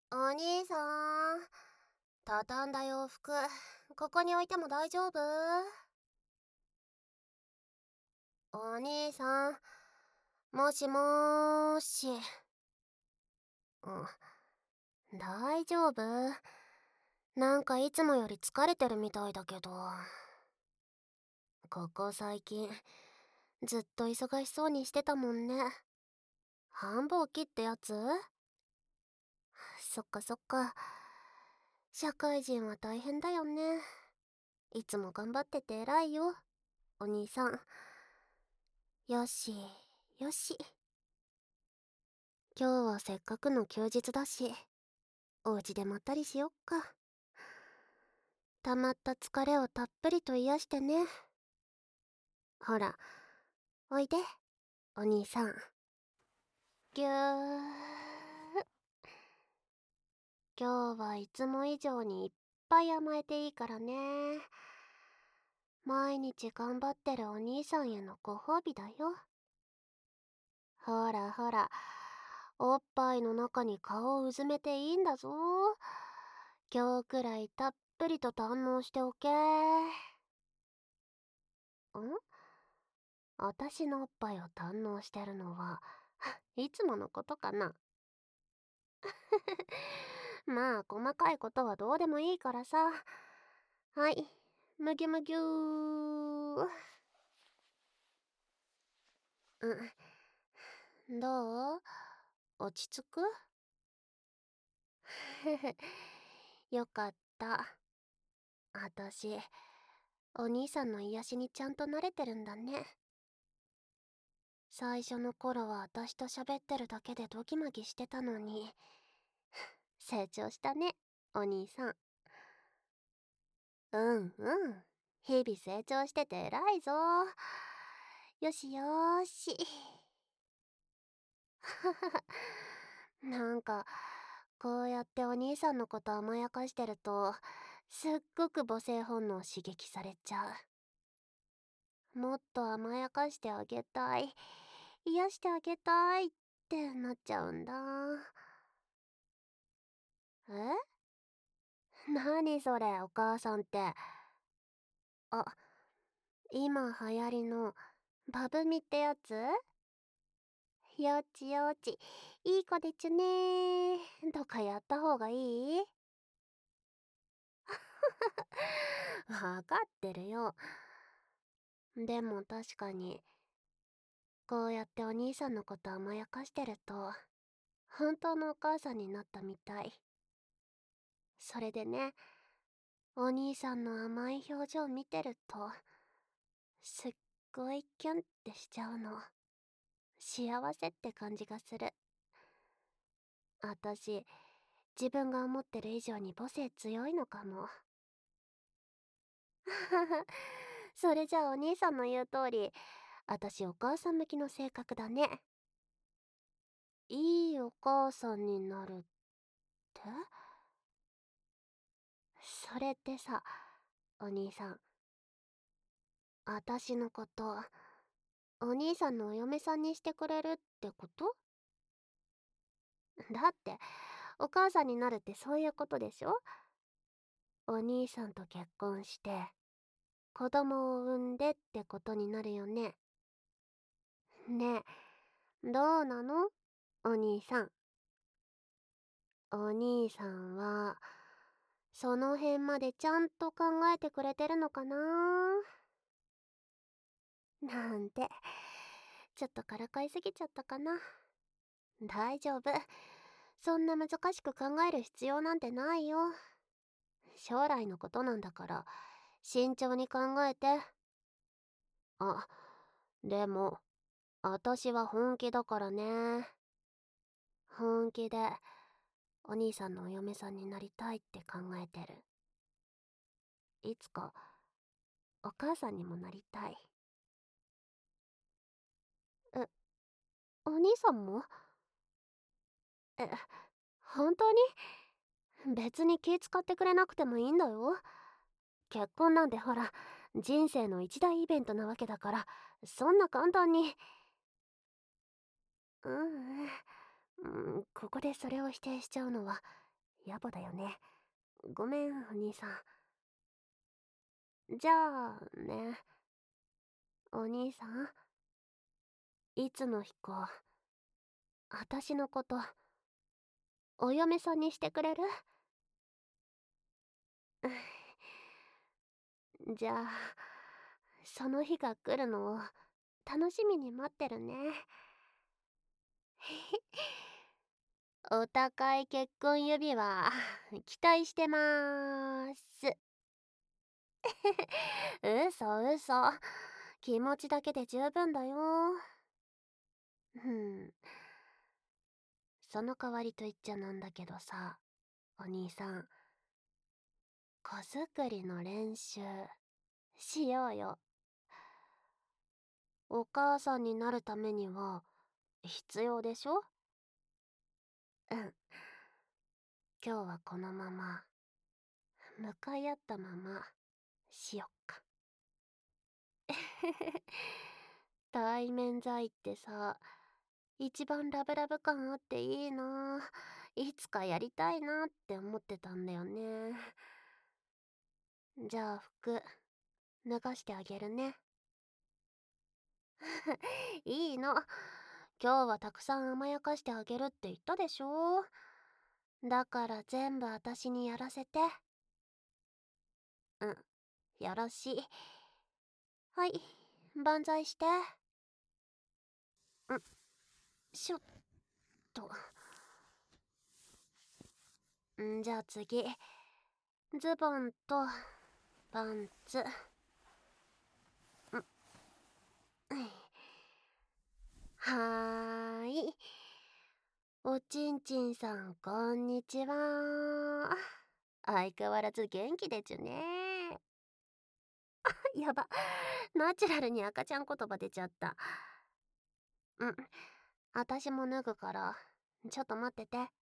お兄さん、畳んだ洋服、ここに置いても大丈夫？お兄さん、もしもーし。大丈夫？なんかいつもより疲れてるみたいだけど。ここ最近、ずっと忙しそうにしてたもんね。繁忙期ってやつ？そっかそっか。社会人は大変だよね。いつも頑張ってて偉いよ、お兄さん。よし、よし。今日はせっかくの休日だし、お家でまったりしよっか。溜まった疲れをたっぷりと癒してね。ほら、おいで、お兄さん。ぎゅー。今日はいつも以上にいっぱい甘えていいからね。毎日頑張ってるお兄さんへのご褒美だよ。ほらほら、おっぱいの中に顔をうずめていいんだぞ。今日くらいたっぷりと堪能しておけ。私のおっぱいを堪能してるのは、いつものことかな。まあ、細かいことはどうでもいいからさ。はい、むぎゅむぎゅー。どう？落ち着く？よかった。あたし、お兄さんの癒しにちゃんと慣れてるんだね。最初の頃は私と喋ってるだけでドギマギしてたのに、成長したね、お兄さん。うんうん。日々成長してて偉いぞ。よしよーし。なんか、こうやってお兄さんのこと甘やかしてると、すっごく母性本能刺激されちゃう。もっと甘やかしてあげたい。癒してあげたいってなっちゃうんだ。え？何それ、お母さんって。あ、今流行りのバブミってやつ？よちよち、いい子でちゅねーとかやった方がいい？わかってるよ。でも確かに、こうやってお兄さんのこと甘やかしてると、本当のお母さんになったみたい。それでね、お兄さんの甘い表情見てると、すっごいキュンってしちゃうの。幸せって感じがする。あたし、自分が思ってる以上に母性強いのかも。それじゃあお兄さんの言う通り、あたしお母さん向きの性格だね。いいお母さんになるって？それってさ、お兄さん、あたしのこと、お兄さんのお嫁さんにしてくれるってこと？だって、お母さんになるってそういうことでしょ？お兄さんと結婚して、子供を産んでってことになるよね。ねえ、どうなの？お兄さん。お兄さんは、その辺までちゃんと考えてくれてるのかな？なんて、ちょっとからかいすぎちゃったかな。大丈夫。そんな難しく考える必要なんてないよ。将来のことなんだから、慎重に考えて。あ、でも、あたしは本気だからね。本気で、お兄さんのお嫁さんになりたいって考えてる。いつか、お母さんにもなりたい。え、お兄さんも？え、本当に？別に気使ってくれなくてもいいんだよ。結婚なんてほら、人生の一大イベントなわけだから、そんな簡単に。うん、ここでそれを否定しちゃうのは野暮だよね。ごめん、お兄さん。じゃあね、お兄さん、いつの日か、あたしのこと、お嫁さんにしてくれる？じゃあ、その日が来るのを楽しみに待ってるね。お高い結婚指輪、期待してまーす。嘘嘘。気持ちだけで十分だよ。うん。その代わりと言っちゃなんだけどさ、お兄さん、子作りの練習、しようよ。お母さんになるためには、必要でしょ？うん。今日はこのまま、向かい合ったまま、しよっか。対面在ってさ、一番ラブラブ感あっていいな。いつかやりたいなって思ってたんだよね。じゃあ服、脱がしてあげるね。いいの。今日はたくさん甘やかしてあげるって言ったでしょ。だから全部私にやらせて。うん、よろしい。はい、万歳して。ん、しょっと。じゃあ次、ズボンとパンツ。はーい。おちんちんさん、こんにちは。相変わらず元気でちゅね。やば。ナチュラルに赤ちゃん言葉出ちゃった。あたしも脱ぐから、ちょっと待ってて。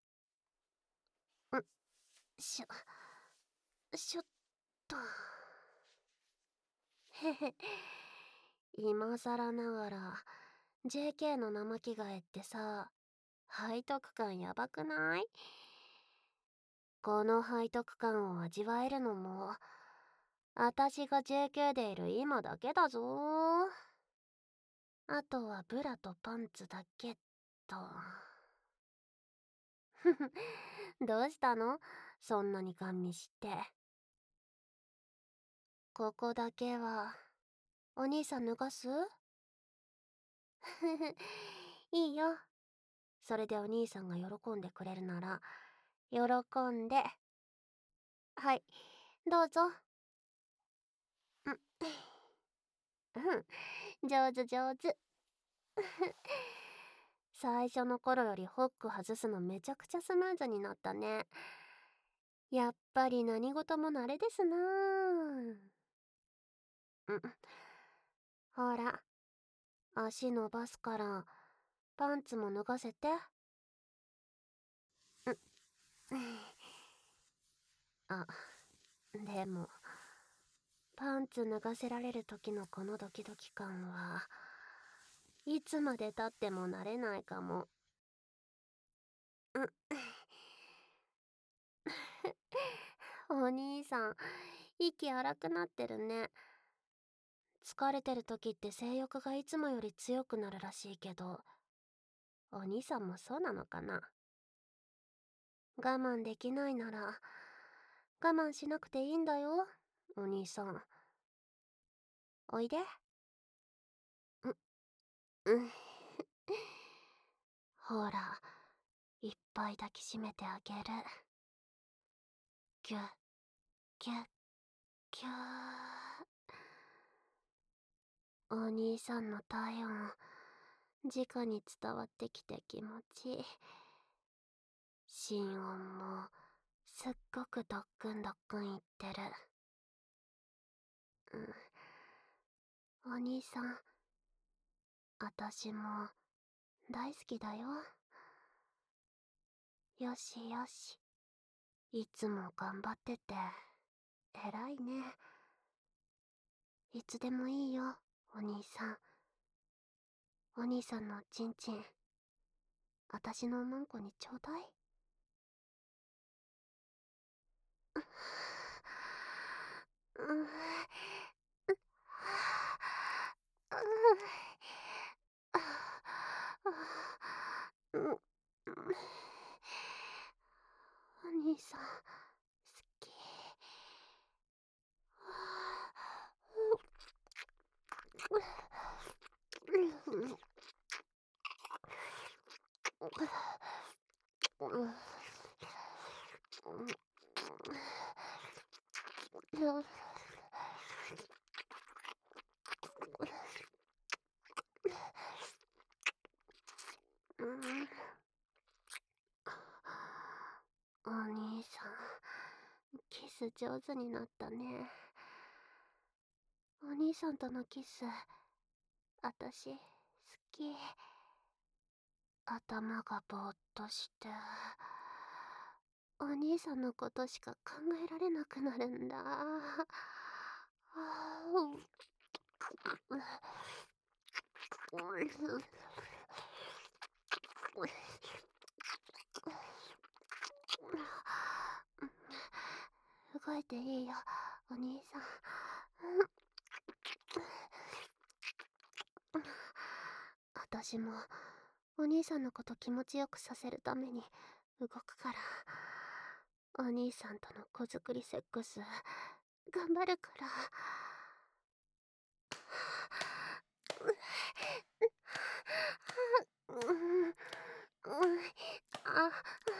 しょっと。へへ。今更ながら、JK の生着替えってさ、背徳感やばくない？この背徳感を味わえるのも、あたしが JK でいる今だけだぞ。あとはブラとパンツだけと。ふふ、どうしたの？そんなにガン見して。ここだけは、お兄さん脱がす？ふふ、いいよ。それでお兄さんが喜んでくれるなら、喜んで。はい、どうぞ。うん、上手上手。最初の頃よりホック外すのめちゃくちゃスムーズになったね。やっぱり何事も慣れですなほら、足伸ばすから、パンツも脱がせて。あ、でも、パンツ脱がせられる時のこのドキドキ感は、いつまで経っても慣れないかも。お兄さん、息荒くなってるね。疲れてる時って性欲がいつもより強くなるらしいけど、お兄さんもそうなのかな？我慢できないなら、我慢しなくていいんだよ、お兄さん。おいで。うん。ほら、いっぱい抱きしめてあげる。ぎゅっ、ぎゅっ、ぎゅー。お兄さんの体温、直に伝わってきて気持ちいい。心音も、すっごくドックンドックンいってる。お兄さん、あたしも、大好きだよ。よしよし。いつも頑張ってて、偉いね。いつでもいいよ、お兄さん。お兄さんのおちんちん、あたしのおまんこにちょうだい。 お兄さん、好き。お兄さん、キス上手になったね。お兄さんとのキス、あたし、好き。頭がぼーっとして、お兄さんのことしか考えられなくなるんだ。動いていいよ、お兄さん。私もお兄さんのこと気持ちよくさせるために動くから。お兄さんとの子作りセックス頑張るから。あ、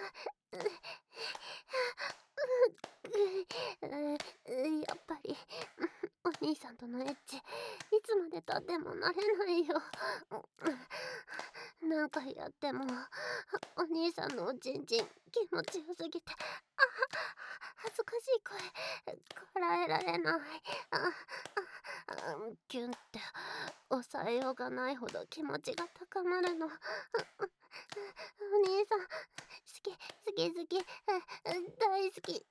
やっぱりお兄さんとのエッチいつまでたっても慣れないよ。何回やってもお兄さんのおちんちん気持ちよすぎて、恥ずかしい声こらえられない。キュンって抑えようがないほど気持ちが高まるの。お兄さん、好き、好き、好き、大好き、大好き。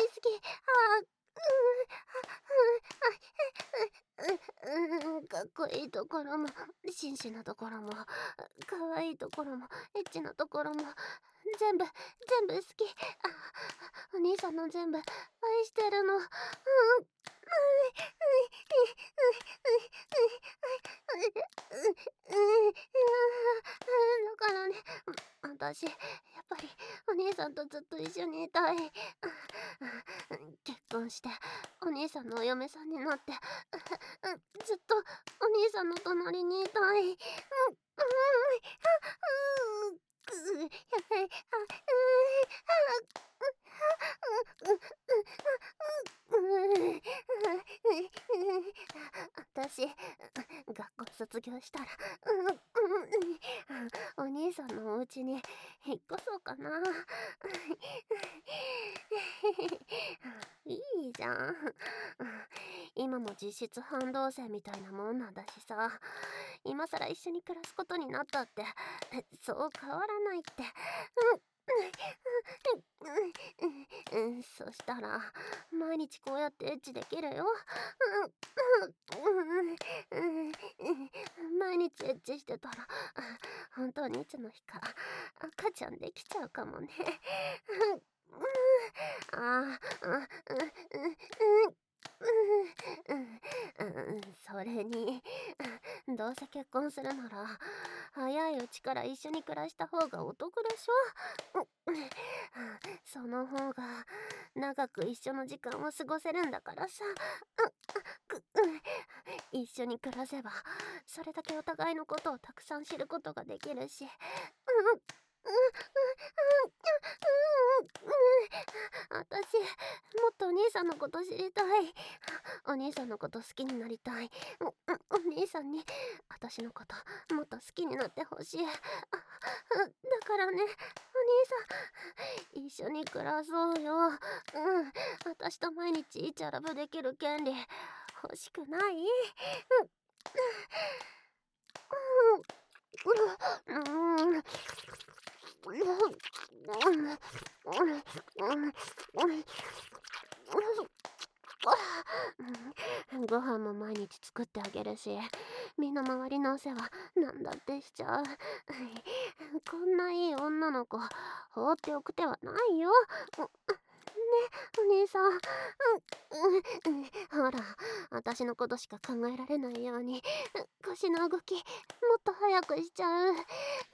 かっこいいところも、紳士なところも、可愛いところも、エッチなところも、全部、全部好き。お兄さんの全部、愛してるの。だからね、私、やっぱりお兄さんとずっと一緒にいたい。結婚して、お兄さんのお嫁さんになって、ずっとお兄さんの隣にいたい。私、学校卒業したら、お兄さんのお家に引っ越そうかな。いいじゃん。今も実質半同棲みたいなもんなんだしさ、今更一緒に暮らすことになったって、そう変わらないって。そしたら毎日こうやってエッチできるよ。毎日エッチしてたら本当にいつの日か赤ちゃんできちゃうかもね。それにどうせ結婚するなら早いうちから一緒に暮らした方がお得でしょ。その方が長く一緒の時間を過ごせるんだからさ。一緒に暮らせばそれだけお互いのことをたくさん知ることができるし。私もっとお兄さんのこと知りたい。お兄さんのこと好きになりたい。お兄さんに私のこともっと好きになってほしい。だからね、お兄さん一緒に暮らそうよ。私と毎日イチャラブできる権利欲しくない？ご飯も毎日作ってあげるし、身の回りのお世話なんだってしちゃう。こんないい女の子放っておく手はないよ。 お兄さん、ほら、私のことしか考えられないように、腰の動き、もっと早くしちゃう。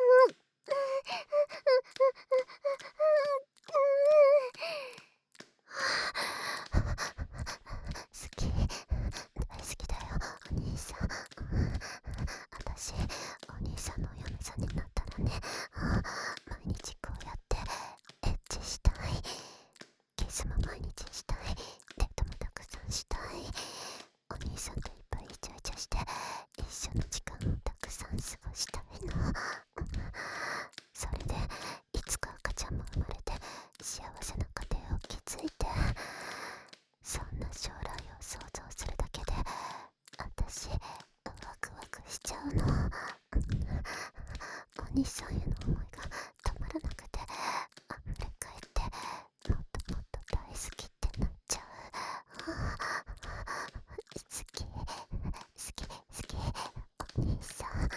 好き、大好きだよ、お兄さん。私、お兄さんのお嫁さんになったらね、毎日こうやってエッチしたい。キスも毎日したい。デートもたくさんしたい。お兄さんといっぱいイチャイチャして一緒の時間をたくさん過ごしたいの。それでいつか赤ちゃんも生まれて幸せな家庭を築いて、そんな将来を想像するだけで私ワクワクしちゃうの。お兄さんへの思いが止まらなくて溢れ返って、もっともっと大好きってなっちゃう。好き好き好き、お兄さん。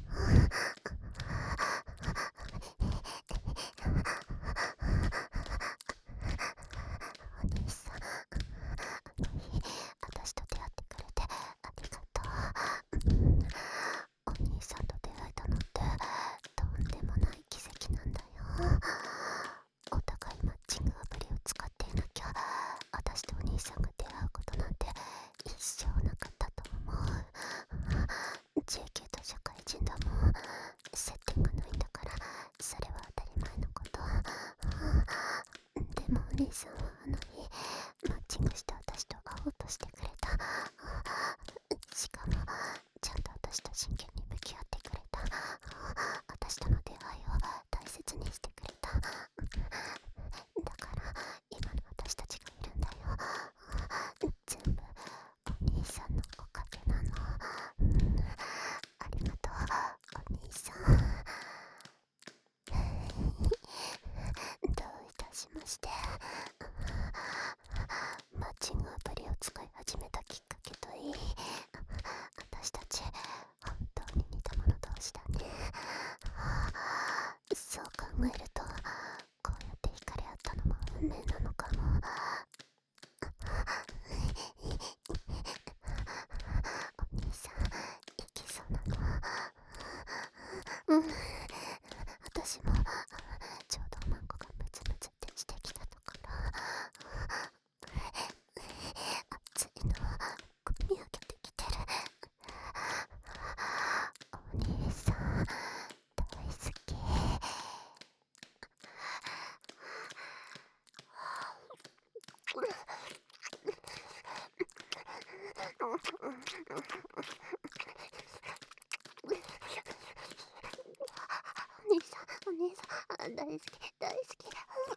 お兄さん、あの日私と出会ってくれてありがとう。お兄さんと出会えたのってとんでもない奇跡なんだよ。お互いマッチングアプリを使っていなきゃ私とお兄さんが出会うことなんて一生なかったと思う。 JK と社会人だもん。接点がないんだからそれは当たり前のこと。でもお兄さんはあの日マッチングして私と会おうとしてくれた。しかもちゃんと私と真剣に向き合ってくれた。私との出会いを大切にしてくれた。だから今の私たちがいるんだよ。全部お兄さんのおかげなの。ありがとう、お兄さん。どういたしまして。マッチングアプリを使い始めたきっかけといい、私たち本当に似た者同士だね。そう考えるとこうやって惹かれ合ったのも運命なのかも。お兄さんいきそうなの。私もちょうどマンコがムツムツってしてきたところ、熱いのこみ上げてきてる。お兄さん大好き。お兄さん、お兄さん、大好き、大好き。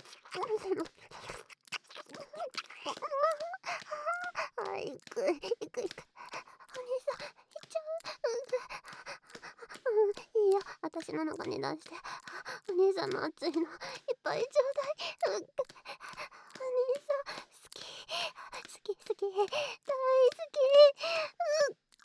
あ、行く、行く、行く。お兄さん、行っちゃう。いいよ、私の中に出して。お兄さんの熱いの、いっぱいちょうだい。お兄さん、好き、好き、好き、大好き。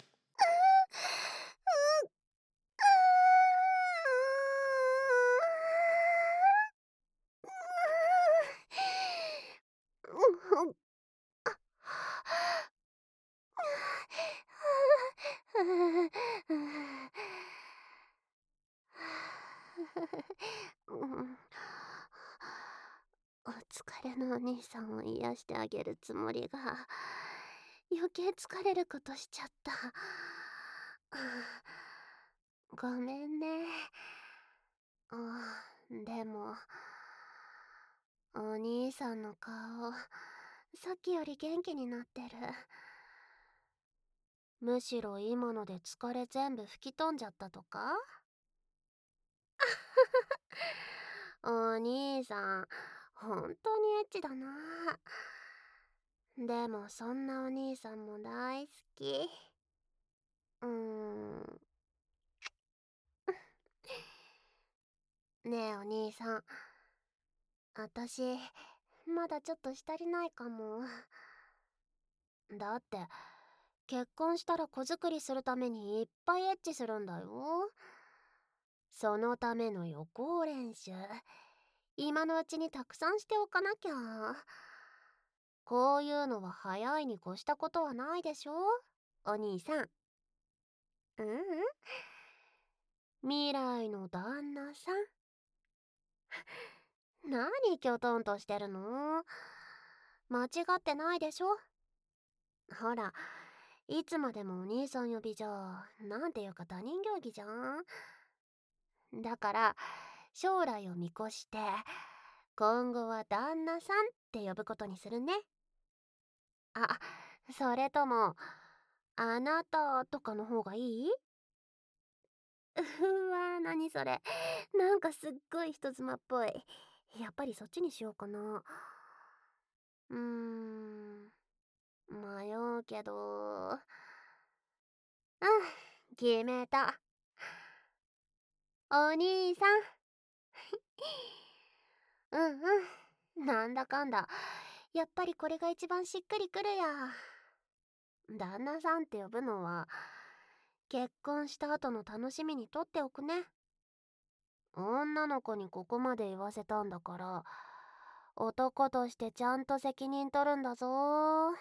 お疲れのお兄さんを癒してあげるつもりが余計疲れることしちゃった。ごめんね。でもお兄さんの顔さっきより元気になってる。むしろ今ので疲れ全部吹き飛んじゃったとか。お兄さん本当にエッチだな。でもそんなお兄さんも大好き。ねえお兄さん、私まだちょっとしたりないかも。だって結婚したら子作りするためにいっぱいエッチするんだよ。そのための予行練習今のうちにたくさんしておかなきゃ。 こういうのは早いに越したことはないでしょ、お兄さん。うん、未来の旦那さん。何きょとんとしてるの？間違ってないでしょ。ほら、いつまでもお兄さん呼びじゃ、なんていうか他人行儀じゃん。だから、将来を見越して、今後は旦那さんって呼ぶことにするね。あ、それとも、あなたとかの方がいい？うわ、何それ。なんかすっごい人妻っぽい。やっぱりそっちにしようかな。うーん、迷うけど。うん、決めた。お兄さん。うんうん。なんだかんだ。やっぱりこれが一番しっくりくるや。旦那さんって呼ぶのは、結婚した後の楽しみにとっておくね。女の子にここまで言わせたんだから、男としてちゃんと責任取るんだぞー。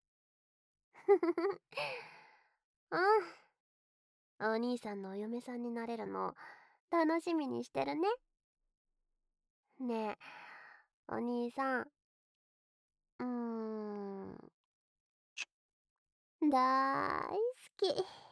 うん。お兄さんのお嫁さんになれるの、楽しみにしてるね。ねえ、お兄さん。うーん、だーい好き。